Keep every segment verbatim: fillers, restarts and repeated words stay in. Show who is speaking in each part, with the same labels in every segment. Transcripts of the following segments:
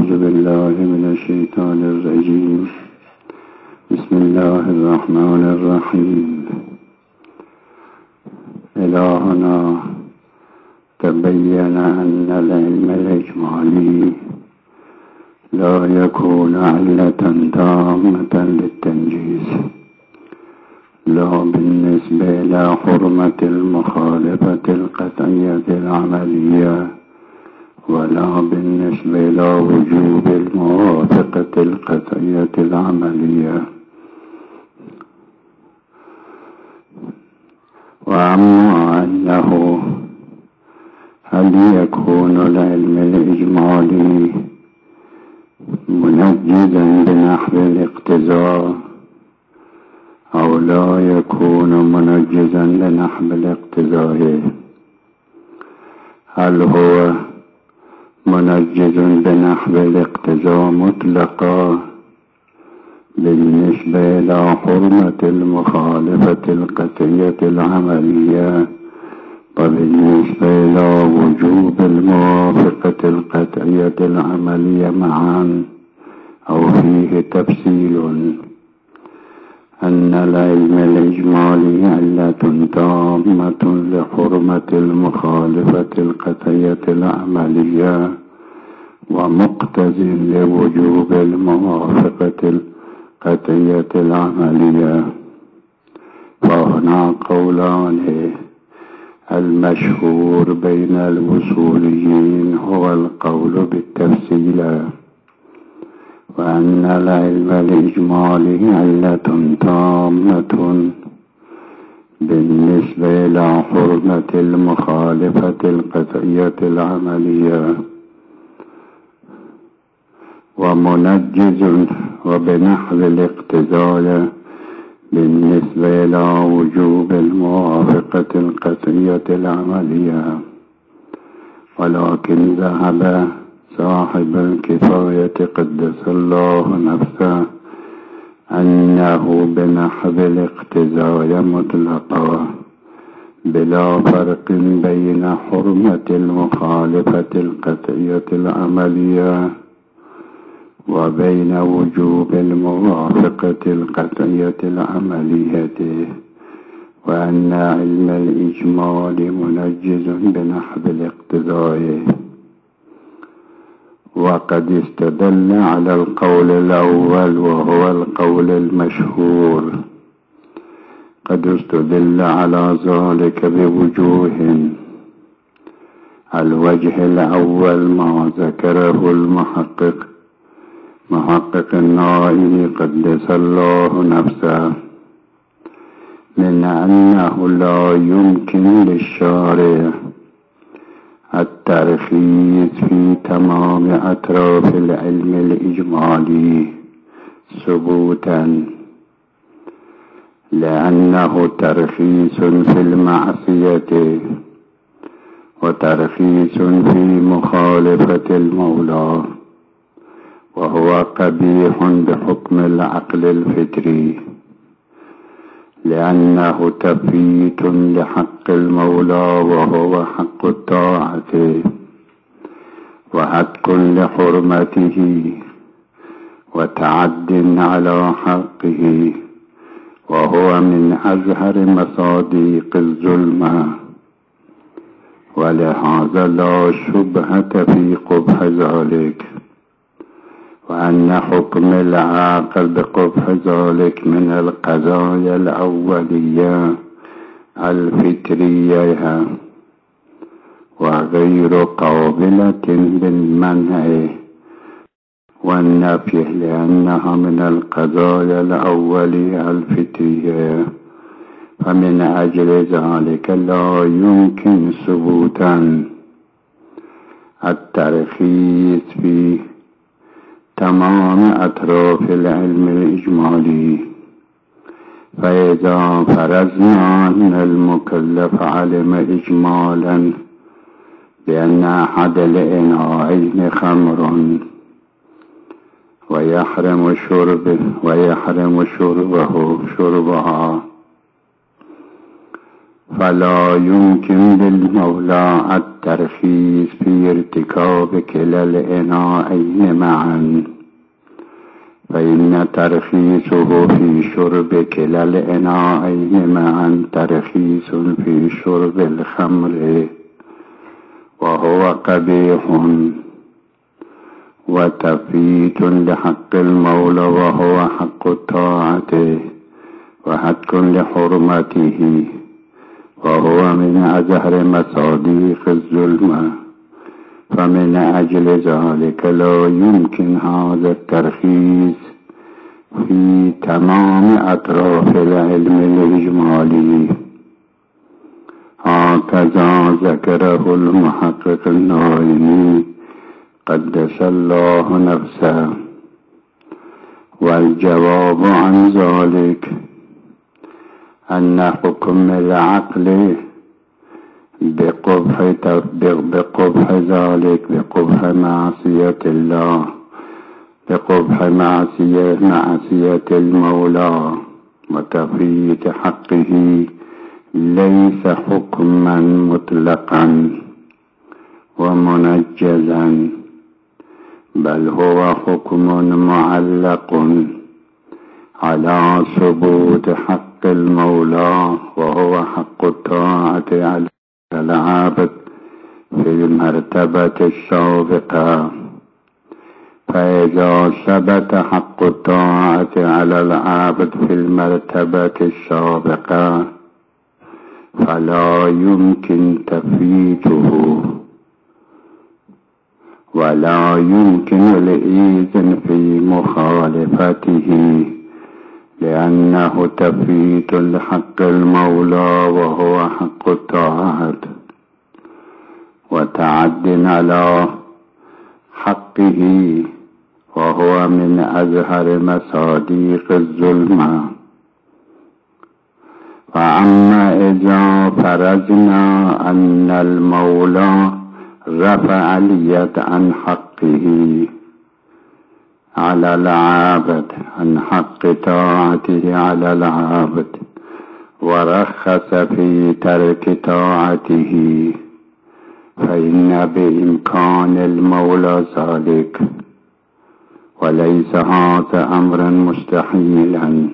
Speaker 1: أعوذ بالله من الشيطان الرجيم. بسم الله الرحمن الرحيم. إلهنا تبين أن العلم الإجمالي لا يكون علة تامة للتنجيز، لا بالنسبة إلى حرمة المخالفة القطعية العملية، ولا بالنسبة إلى وجوب الموافقة القطعية العملية. وأما أنه هل يكون العلم الإجمالي منجزا بنحو الاقتضاء أو لا يكون منجزا لنحو الاقتضاء؟ هل هو منجز بنحو الاقتضاء مطلقا بالنسبة إلى حرمة المخالفة القطعية العملية، وبالنسبة إلى وجوب الموافقة القطعية العملية معا، أو فيه تفصيل؟ أن العلم الإجمالي علة تامة لحرمة المخالفة القطعية العملية ومقتضٍ لوجوب الموافقة القطعية العملية. فهنا قولان: المشهور بين الوصوليين هو القول بالتفصيل، وأن العلم الإجمالي علة تامة بالنسبة إلى حرمة المخالفة القطعية العملية، ومنجز وبنحو الاقتضاء بالنسبة إلى وجوب الموافقة القطعية العملية. ولكن ذهب صاحب الكفاية قدس الله نفسه أنه بنحو الاقتضاء مطلقا، بلا فرق بين حرمة المخالفة القطعية العملية وبين وجوب الموافقة القطعية العملية، وأن علم الإجمال منجز بنحو الاقتضاء. وقد استدل على القول الأول وهو القول المشهور، قد استدل على ذلك بوجوه. الوجه الأول ما ذكره المحقق محقق النائي قدس الله نفسه من أنه لا يمكن للشارع الترخيص في تمام أطراف العلم الإجمالي ثبوتا، لأنه ترخيص في المعصية وترخيص في مخالفة المولى، وهو قبيح بحكم العقل الفطري، لأنه تفيت لحق المولى وهو حق الطاعة وحق لحرمته، وتعد على حقه، وهو من أظهر مصادق الظلم، ولهذا لا شبهة في قبح ذلك، وأن حكم العاقل بقبح ذلك من القضايا الأولية الفطرية وغير قابلة للمنع والنفي، لأنها من القضايا الأولية الفطرية، فمن أجل ذلك لا يمكن ثبوتا الترخيص في تمام أطراف العلم الإجمالي. فإذا فرضنا أن المكلف علم إجمالا بأن أحد الإناءين خمر ويحرم شربه ويحرم شربه شربها، فلا يمكن للمولى الترخيص في ارتكاب كلا الإناءين معا، فإن ترخيصه في شرب كلا الإناءين معا ترخيص في شرب الخمر، وهو قبيح وتفيت لحق المولى، وهو حق طاعته وهتك لحرمته، وهو من أزهر مصاديق الظلم. فمن أجل ذلك لا يمكن هذا الترخيص في تمام أطراف العلم الإجمالي، هكذا ذكره المحقق النائمي قدس الله نفسه. والجواب عن ذلك أن حكم العقل بقبح بقبح ذلك بقبح معصية الله، بقبح معصية معصية المولى وتفريط حقه ليس حكما مطلقا ومنجزا، بل هو حكم معلق على ثبوت حق المولى، وهو حق الطاعة على العابد في المرتبة السابقة. فإذا ثبت حق الطاعة على العابد في المرتبة السابقة فلا يمكن تفويته، ولا يمكن الإذن في مخالفته، لأنه تفويت لحق المولى وهو حق الطاعة، وتعد على حقه وهو من أزهر مصاديق الظلم. فأما إذا فرضنا أن المولى رفع اليد عن حقه على العابد، عن حق طاعته على العابد، ورخص في ترك طاعته، فإن بإمكان المولى ذلك، وليس هذا أمرا مستحيلا.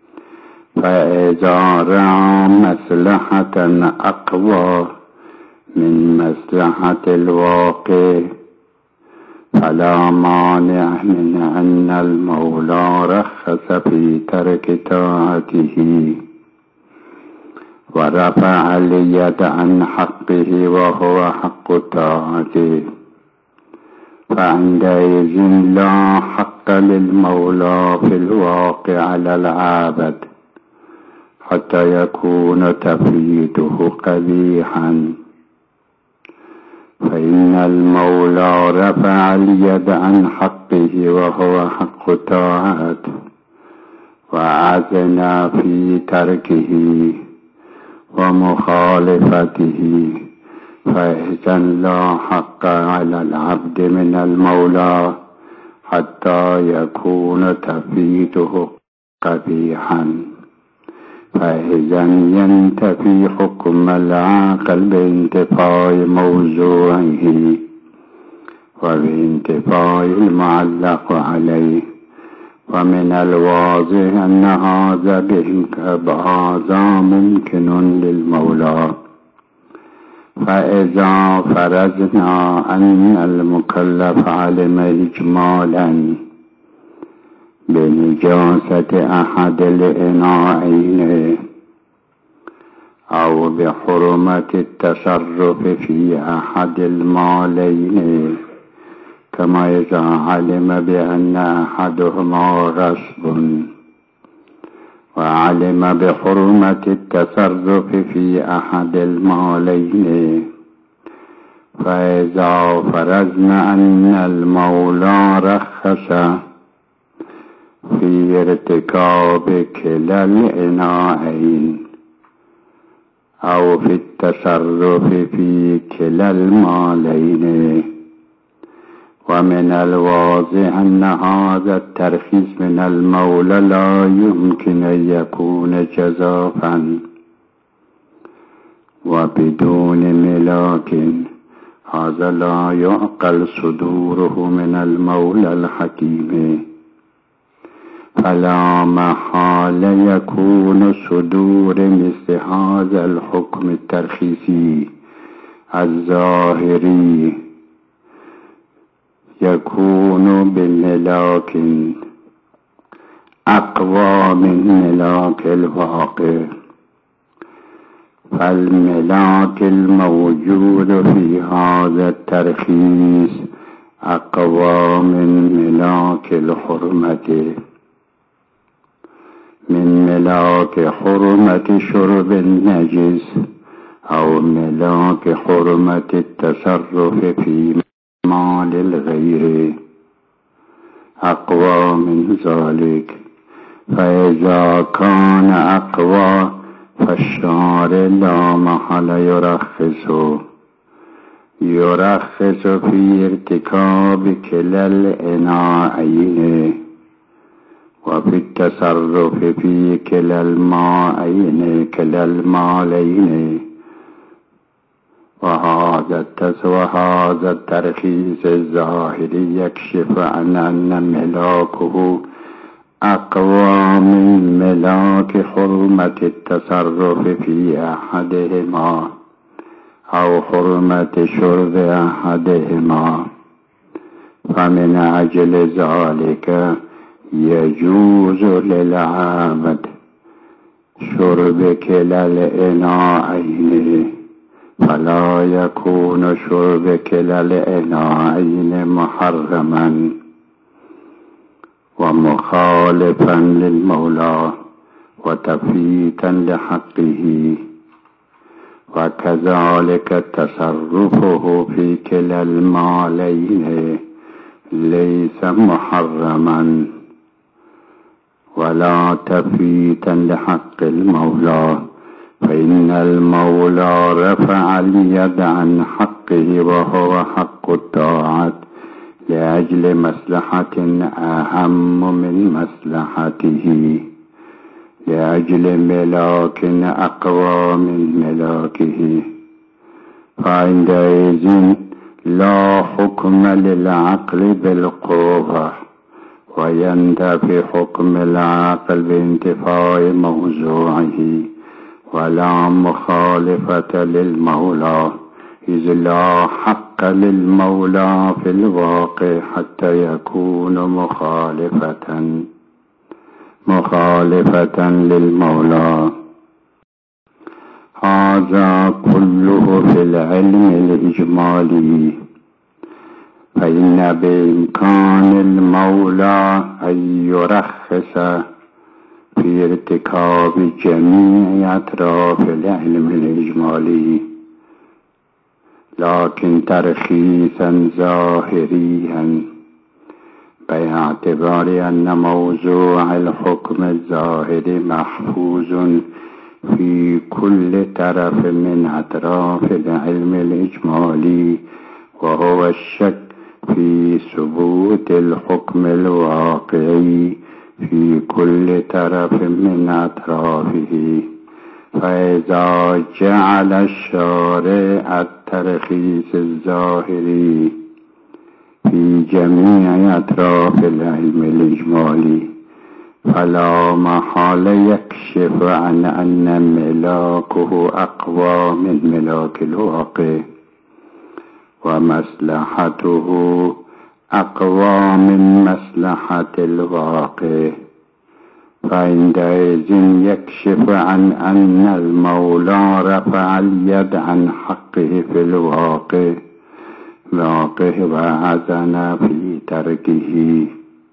Speaker 1: فإذا رأى مصلحة أقوى من مصلحة الواقع فلا مانع من أن المولى رخص في ترك طاعته ورفع اليد عن حقه وهو حق طاعته، فعندئذ لا حق للمولى في الواقع على العابد حتى يكون تفريطه قبيحا. فإن المولى رفع اليد عن حقه وهو حق طاعة وأذن في تركه ومخالفته، فإذا لا حق على العبد من المولى حتى يكون تفريطه قبيحا. فإذا ينتفي حكم العاقل بانتفاء موضوعه وبانتفاء المعلق عليه. ومن الواضح أن هذا بهذا ممكن للمولى. فإذا فرضنا أن المكلف علم إجمالا بنجاسة أحد الإناءين أو بحرمة التصرف في أحد المالين، كما إذا علم بأن أحدهما غصب وعلم بحرمة التصرف في أحد المالين. فإذا فرضنا أن المولى رخص في ارتكاب كلا الإناءين أو في التصرف في كلا المالين، ومن الواضح أن هذا الترخيص من المولى لا يمكن أن يكون جزافا، وبدون ملاك، هذا لا يعقل صدوره من المولى الحكيم، فلا محال يكون صدور مثل هذا الحكم الترخيصي الظاهري يكون بملاك أقوى من ملاك الواقع، فالملاك الموجود في هذا الترخيص أقوى من ملاك الحرمة، من ملاك حرمة شرب النجس أو ملاك حرمة التصرف في مال الغير، أقوى من ذلك. فإذا كان أقوى فالشارع لا محل يرخص يرخص في ارتكاب كلا العناءين، وفي التصرف في كلا الماءين كلا المالين. وهذا وهذا الترخيص الظاهري يكشف عن أن ملاكه أقوى من ملاك حرمة التصرف في أحدهما أو حرمة شرب أحدهما. فمن أجل ذلك يجوز للعابد شرب كلا الإناءين، فلا يكون شرب كلا الإناءين محرما ومخالفا للمولى وتفيتا لحقه، وكذلك تصرفه في كلا المالين ليس محرما ولا تفيتا لحق المولى، فإن المولى رفع اليد عن حقه وهو حق الطاعة لأجل مصلحة أهم من مصلحته، لأجل ملاك أقوى من ملاكه. فعندئذ لا حكم للعقل بالقوة، وينتفي حكم العقل بانتفاء موضوعه، ولا مخالفة للمولى، إذ لا حق للمولى في الواقع حتى يكون مخالفة مخالفة للمولى. هذا كله في العلم الإجمالي، فإن بإمكان المولى أن يرخص في ارتكاب جميع أطراف العلم الإجمالي، لكن ترخيصا ظاهريا باعتبار أن موضوع الحكم الظاهري محفوظ في كل طرف من أطراف العلم الإجمالي، وهو الشك في ثبوت الحكم الواقعي في كل طرف من أطرافه. فإذا جعل الشارع الترخيص الظاهري في جميع أطراف العلم الإجمالي، فلا محال يكشف عن أن ملاكه أقوى من ملاك الواقع، ومصلحته أقوى من مصلحة الواقع. فعندئذ يكشف عن أن المولى رفع اليد عن حقه في الواقع واقع وأذن في تركه.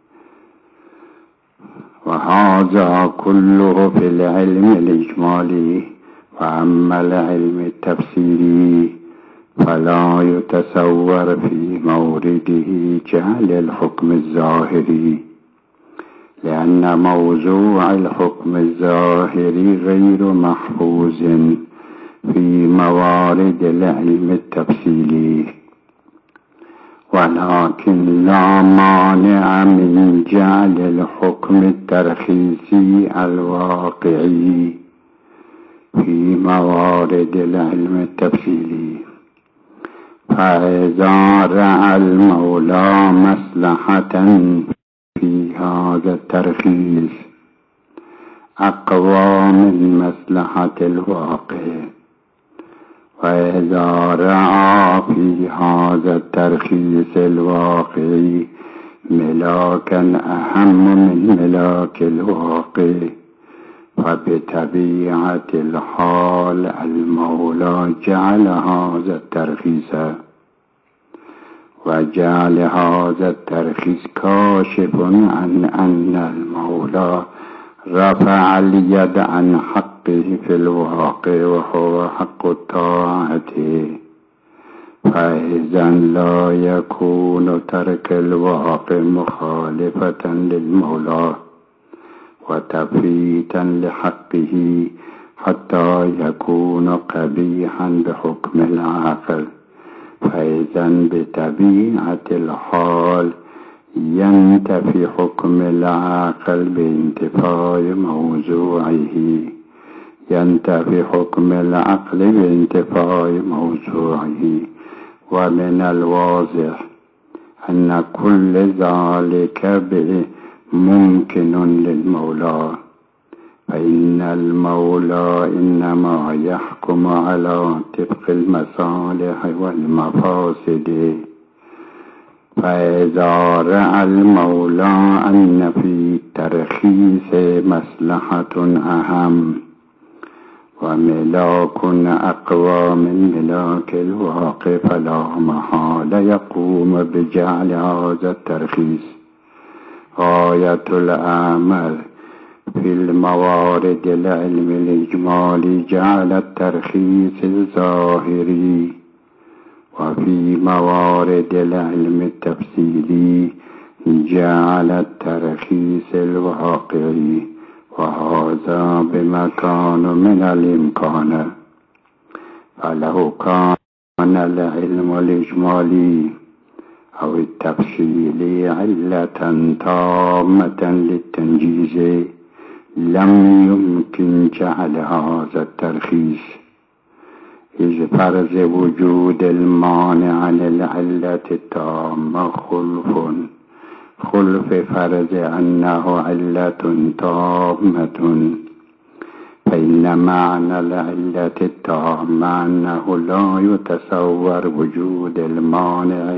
Speaker 1: وهذا كله في العلم الإجمالي. وأما العلم التفسيري فلا يتصور في مورده جعل الحكم الظاهري، لأن موضوع الحكم الظاهري غير محفوظ في موارد العلم التفصيلي، ولكن لا مانع من جعل الحكم الترخيصي الواقعي في موارد العلم التفصيلي. فإذا رأى المولى مصلحة في هذا الترخيص أقوى من مصلحة الواقع، وإذا رأى في هذا الترخيص الواقعي ملاكا أهم من ملاك الواقع، فبطبيعة الحال المولى جعل هذا الترخيص، وجعل هذا الترخيص كاشف عن أن المولى رفع اليد عن حقه في الواقع وهو حق الطاعة. فإذا لا يكون ترك الواقع مخالفة للمولى وتفريطا لحقه حتى يكون قبيحا بحكم العقل، فإذا بطبيعة الحال ينتفي حكم العقل بانتفاء موضوعه، ينتفي حكم العقل بانتفاء موضوعه. ومن الواضح أن كل ذلك ممكن للمولى، فإن المولى إنما يحكم على طبق المصالح والمفاسد. فإذا رأى المولى أن في الترخيص مصلحة أهم وملاك أقوى من ملاك الواقع، فلا محال يقوم بجعل هذا الترخيص. غاية الأمر في الموارد العلم الإجمالي جعل الترخيص الظاهري، وفي موارد العلم التفصيلي جعل الترخيص الواقعي، وهذا بمكان من الإمكان. فلو كان العلم الإجمالي أو التفصيلي علة تامة للتنجيز لم يمكن جعل هذا الترخيص، إذ فرض وجود المانع للعلة التامة خلف خلف فرض أنه علة تامة. فإن معنى العلة التامة أنه لا يتصور وجود المانع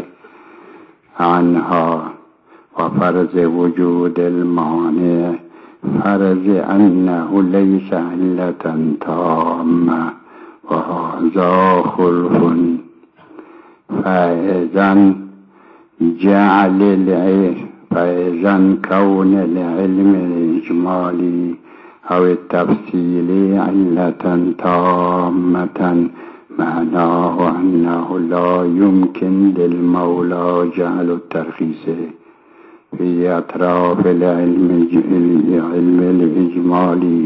Speaker 1: عنها، وفرض وجود المانع فرض أنه ليس علة تامة، وهذا خلف. فإذا جعل العلم فإذا كون العلم الإجمالي أو التفصيلي علة تامة معناه أنه لا يمكن للمولى جعل الترخيص في أطراف العلم العلم الإجمالي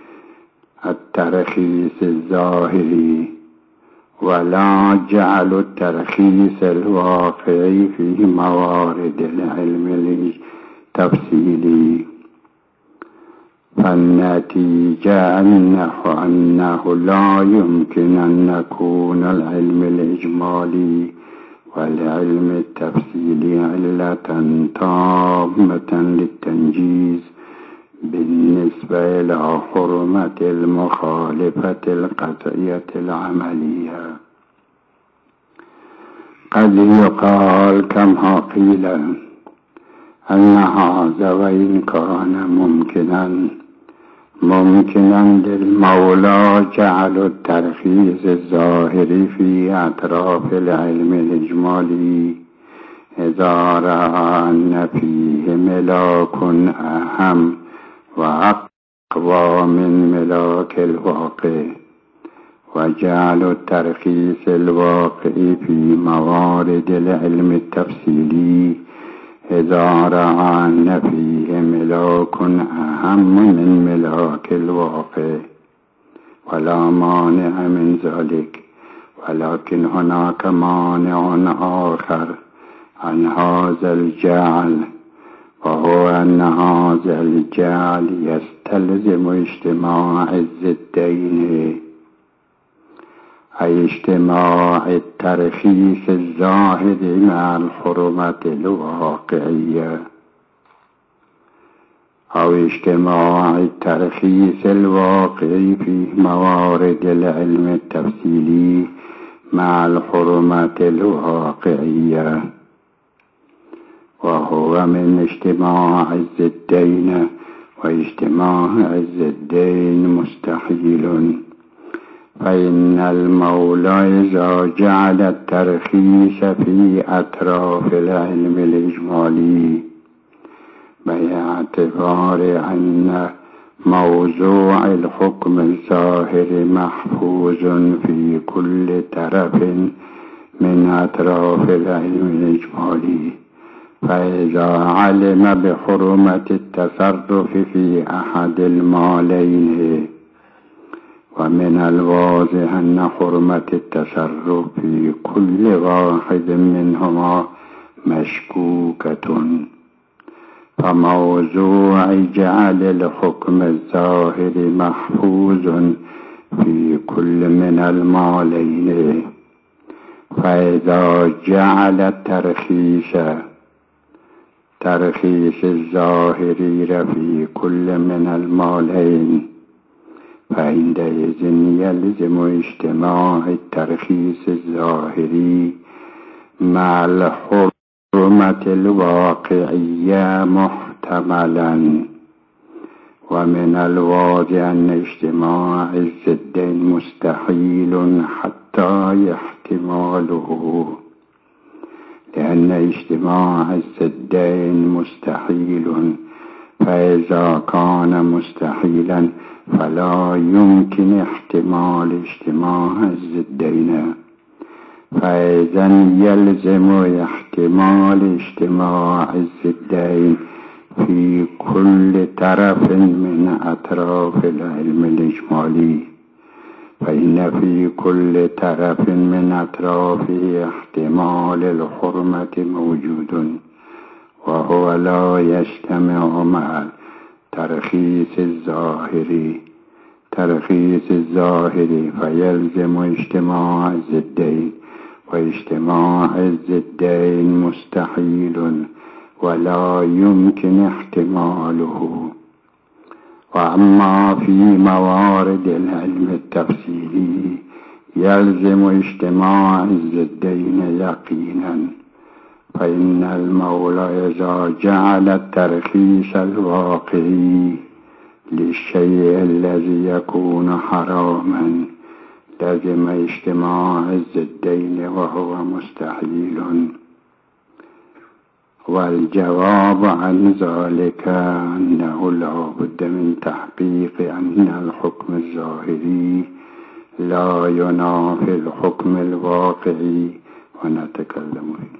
Speaker 1: الترخيص الظاهري، ولا جعل الترخيص الواقعي في موارد العلم التفصيلي. فالنتيجة أنه, أنه لا يمكن أن يكون العلم الإجمالي والعلم التفصيلي علة تامة للتنجيز بالنسبة إلى حرمة المخالفة القطعية العملية. قد يقال كما قيل أن هذا وإن كان ممكنا ممكنا للمولى جعل الترخيص الظاهري في أطراف العلم الإجمالي إذا رأى أن فيه ملاك أهم وأقوى من ملاك الواقع، وجعل الترخيص الواقعي في موارد العلم التفصيلي إذا رأى أن فيه ملاك أهم من ملاك الواقع، ولا مانع من ذلك. ولكن هناك مانع آخر عن هذا الجعل، وهو أن هذا الجعل يستلزم اجتماع الضدين، أي اجتماع الترخيص الظاهر مع الحرمة الواقعية، أو اجتماع الترخيص الواقعي في موارد العلم التفصيلي مع الحرمة الواقعية، وهو من اجتماع الضدين، واجتماع الضدين مستحيل. فإن المولى إذا جعل الترخيص في أطراف العلم الإجمالي باعتبار أن موضوع الحكم الظاهر محفوظ في كل طرف من أطراف العلم الإجمالي، فإذا علم بحرمة التصرف في أحد المالين، ومن الواضح أن حرمة التصرف في كل واحد منهما مشكوكة، فموضوع جعل الحكم الظاهر محفوظ في كل من المالين، فإذا جعل الترخيص ترخيص الظاهري في كل من المالين، فعندئذ يلزم اجتماع الترخيص الظاهري مع الحرمة الواقعية محتملا، ومن الواضح أن اجتماع الضدين مستحيل حتى احتماله، لأن اجتماع الضدين مستحيل، فإذا كان مستحيلا فلا يمكن احتمال اجتماع الضدين، فإذا يلزم احتمال اجتماع الضدين في كل طرف من أطراف العلم الإجمالي، فإن في كل طرف من أطرافه احتمال الحرمة موجود، وهو لا يجتمع مع ترخيص الظاهري ترخيص الظاهري فيلزم اجتماع الضدين، واجتماع الضدين مستحيل ولا يمكن احتماله. وأما في موارد العلم التفصيلي يلزم اجتماع الضدين يقينا، فإن المولى إذا جعل الترخيص الواقعي للشيء الذي يكون حراما لازم اجتماع الضدين وهو مستحيل. والجواب عن ذلك أنه لا بد من تحقيق أن الحكم الظاهري لا ينافي الحكم الواقعي، ونتكلم